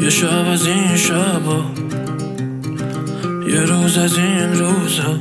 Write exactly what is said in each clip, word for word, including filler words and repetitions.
یه شب از این شبا، یه روز از این روزا،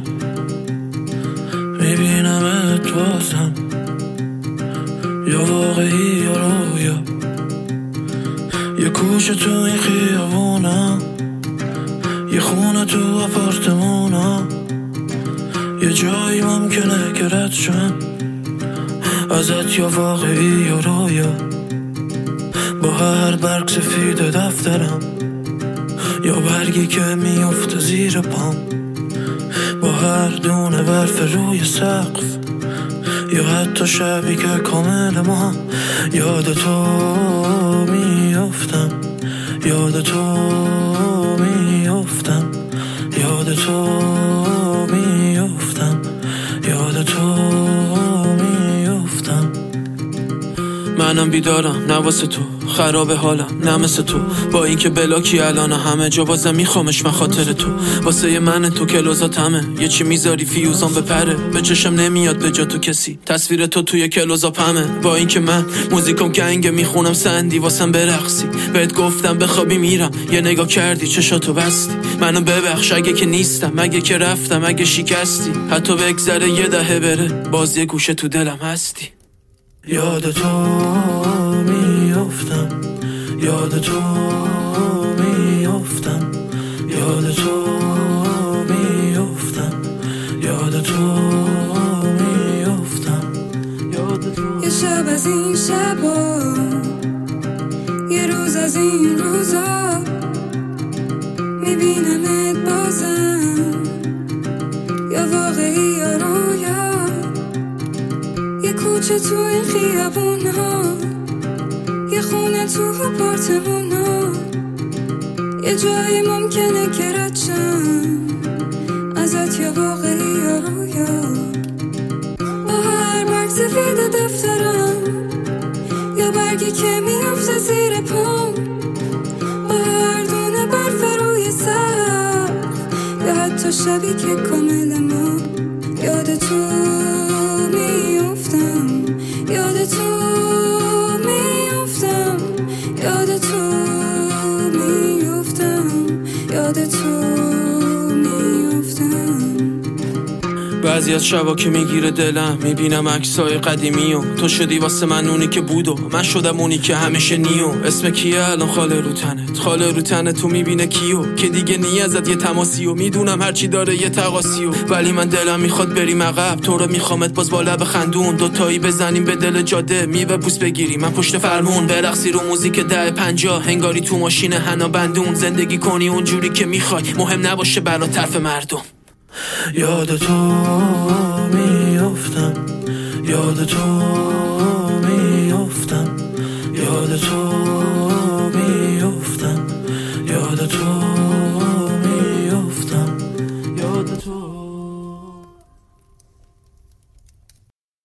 میبینمت بازم، یا واقعی یا رویا. یه کوچه تو این خیابونا، یه خونه تو آپارتمونا، یه جایی ممکنه که رد شم ازت، یا واقعی یا رویا. با هر برگ سفید دفترم، یا برگی که میفته زیر پام، با هر دونه برف روی سقف، یا حتی شبی که کامل ما. یاد تو میافتم، یاد تو میافتم، یاد تو میافتم، یاد تو میافتم. منم بیدارم نه واسه تو، خراب حالم نه مثل تو، با اینکه بلاکی الان همه جا بازم میخوامش من خاطر تو. واسه من تو کلوزاتمه، یه چی میذاری فیوزان بپره، به چشم نمیاد به جا تو کسی، تصویر تو توی کلوزاپمه. با اینکه من موزیکم گنگه، میخونم سندی واسم برقصی، بهت گفتم بخوابی میرم، یه نگاه کردی چشاتو بستی. منو ببخش اگه که نیستم، اگه که رفتم، اگه شکستی، حتی بگذره یه دهه بره، باز یه گوشه تو دلم هستی. یاد تو میافتم، یاد تو میافتم، یاد تو میافتم، یاد تو میافتم، یاد تو. یه شب از این شبا، یه روز از این روزا، میبینمت بازم، یا واقعی یا رویا. یه کوچه تو این خیابونا، یه خونه تو آپارتمونا، یه جایی ممکنه که رد شم ازت، یا واقعی یا رویا. با هر برگ سفید دفترم، یا برگی که میفته زیر پام، با هر دونه برف روی سقف، یا حتی شبی که کامل ما. یاد تو میافتم، یاد تو میافتم، یاد تو میافتم، یاد تو میافتم. بعضی از شبا که میگیره دلم، میبینم عکسای قدیمی و تو شدی واسه من اونی که بود و من شدم اونی که همیشه نیو. اسم کیه الان خاله رو تنت، خاله رو تنت تو میبینه کیو، که دیگه نی ازت یه تماسی و میدونم هرچی داره یه تقاسی و، ولی من دلم میخواد بریم عقب، تو رو میخوامت باز با لب خندون، دوتایی بزنیم به دل جاده، میوه بوس بگیریم من پشت فرمون، برقصی رو موزیک ده پنجاه، هنگاری تو ماشین حنا بندون، زندگی کنی اونجوری که میخوای، مهم نباشه برا طرف مردم. یاد تو میافتم، یاد تو میافتم، یاد تو